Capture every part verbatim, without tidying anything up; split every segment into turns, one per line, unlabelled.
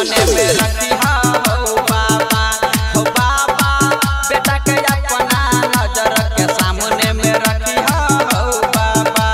सामने में रखिया हो बाबा हो बाबा बेटा के अपना नजर के सामने में रखिया हो बाबा।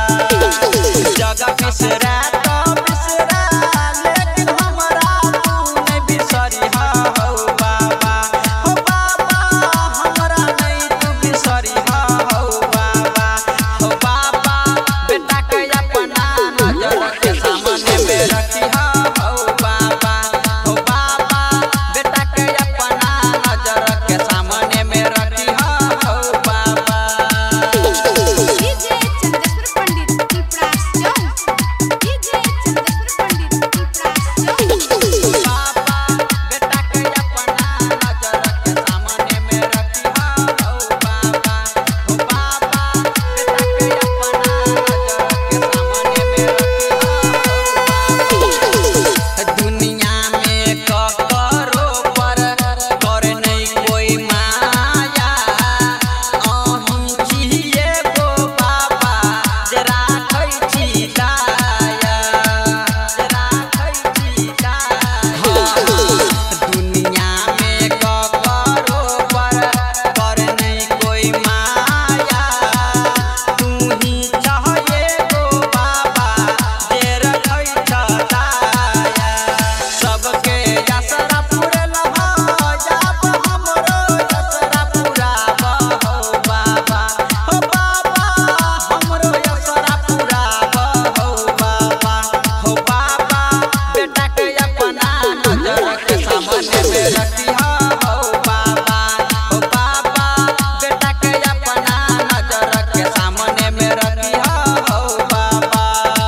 जगह बिसरा तो बिसरा लेकिन हमरा तू नहीं बिसरिया हो बाबा हो बाबा हमरा नहीं तू बिसरिया हो बाबा हो बाबा बेटा के अपना नजर के सामने में रखिया हो बाबा हो बाबा बेटा के अपना नजर के सामने में रखिया हो बाबा।
डीजे चंद्रशेखर पंडित की प्रास जाऊं डीजे चंद्रशेखर पंडित की प्रास जाऊं
बाबा बेटा के अपना नजर के सामने में रखिया हो बाबा हो बाबा बेटा के अपना नजर के सामने में रखिया हो बाबा। दुनिया में ककरो पर कर नहीं कोई माया अहीं छिए गो बाबा जे राखै छी दाया जे राखै छी दाया। दुनिया में ककरो पर कर नहीं कोई माया तू ही चाहिए गो बाबा जे रखै छ दाया। सबके यसरा पुरल हो जाब हमरो यसरा पुराब हो बाबा हो बाबा हमरो यसरा पुराब हो बाबा हो बाबा बेटा के अपना नजर के सामने में रखिया हो बाबा हो बाबा बेटा के अपना नजर के सामने में रखिया हो बाबा।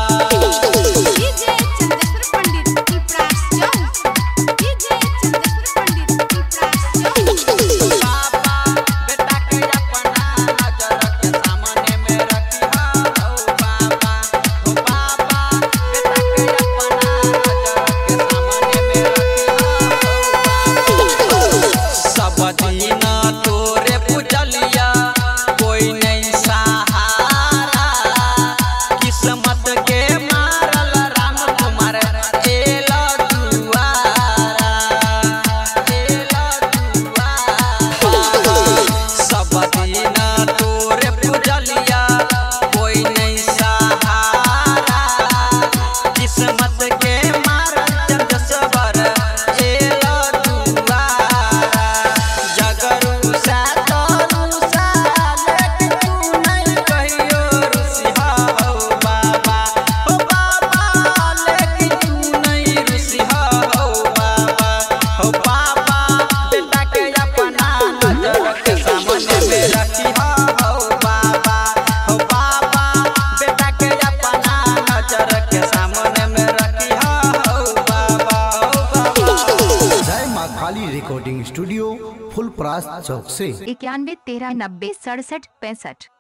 डीजे चंद्रशेखर पंडित की प्रास जाऊं डीजे चंद्रशेखर पंडित की प्रास जाऊं
बाबा बेटा के अपना नजर के सामने में रखिया हो बाबा हो बाबा बेटा के अपना नजर के सामने में रखिया हो बाबा। सब दिन तोरे पूजलिया कोई नहीं सहारा किस्मत के मारल राम कुमार एला दुआरा एला दुआरा। सब दिन तोरे पूजलिया कोई नहीं सहारा किस्मत के मारल जसवर एला दुआरा। जगरू सा तरू सा लेकिन तू नहीं कहियो रुसिहा हो बाबा हो बाबा लेकिन तू नहीं रुसिहा हो बाबा हो बाबा बेटा के अपना नजर के सामने में रखिया हो बाबा हो बाबा बेटा के अपना नजर के सामने में रखिया हो बाबा हो बाबा।
जय माँ काली रिकॉर्डिंग स्टूडियो फुलपरास चौक से
इक्यानवे तेरह नब्बे सड़सठ पैंसठ।